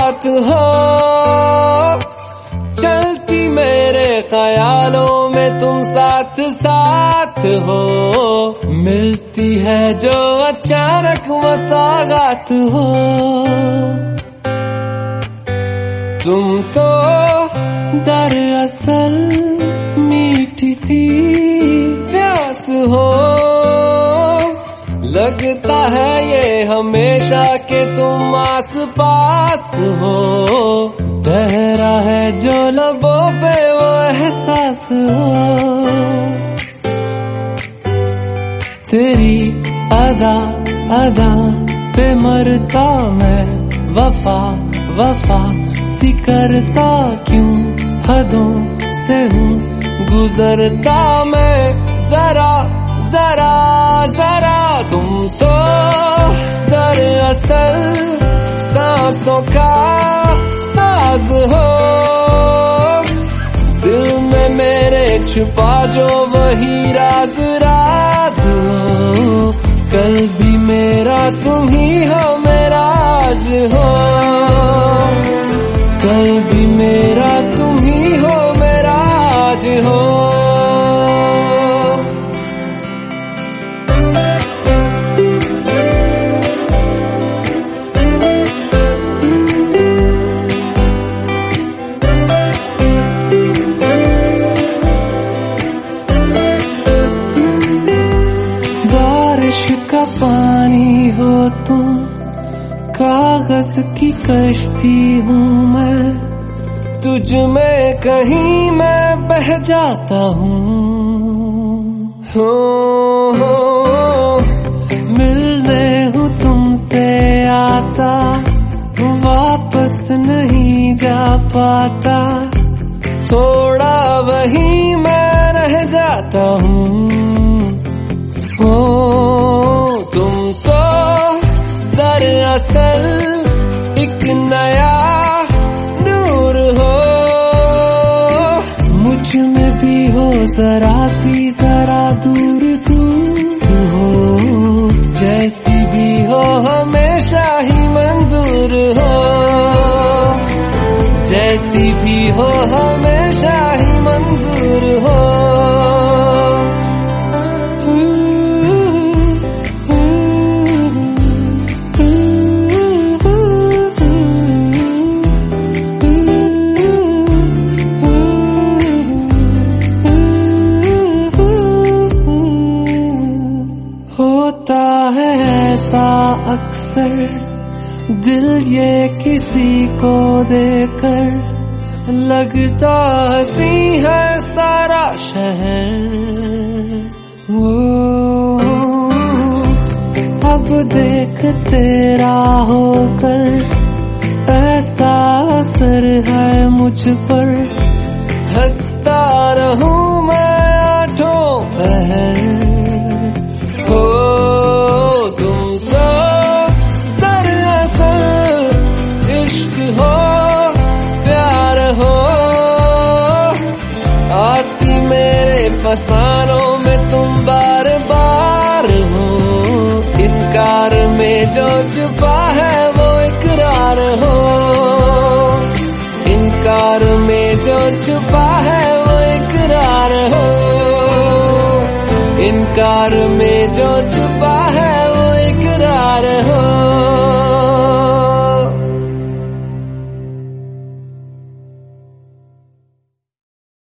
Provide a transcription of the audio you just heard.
रात हो, चलती मेरे ख्यालों में तुम साथ साथ हो, मिलती है जो अचानक मसागात हो। तुम तो दरअसल मीठी सी प्यास हो, लगता है ये हमेशा के तुम आस पास हो, ठहरा है जो लबों पे वो एहसास हो। तेरी अदा अदा पे मरता मैं, वफा वफा सी करता क्यों, हदों से हूँ गुजरता मैं, जरा जरा जरा। तुम तो दरअसल सांसों का साज हो, दिल में मेरे छुपा जो वही राज राज हो, कल भी मेरा तुम ही हो मेरा आज हो, कल भी मेरा तुम ही हो मेरा आज हो। बारिश का पानी हो तुम, कागज की कश्ती हूँ मैं, तुझ में कहीं मैं बह जाता हूँ। मिलने हूँ तुमसे आता, वापस नहीं जा पाता, थोड़ा वहीं मैं रह जाता हूँ। तुम तो दरअसल एक नया नूर हो, मुझ में भी हो जरा सी जरा दूर दूर हो, जैसी भी हो हमेशा ही मंजूर हो, जैसी भी हो हमेशा ही मंजूर हो। होता है ऐसा अक्सर दिल ये किसी को देकर, लगता हंसी है सारा शहर। अब देख तेरा होकर ऐसा असर है मुझ पर, हंसता रहूं मैं आठों पहर। तुम तो दरअसल इश्क हो प्यार हो, आती मेरे फसानों में तुम बार बार हो, इनकार में जो छुपा है वो इकरार हो, इनकार में जो छुपा है वो इकरार हो, इनकार में जो छुपा है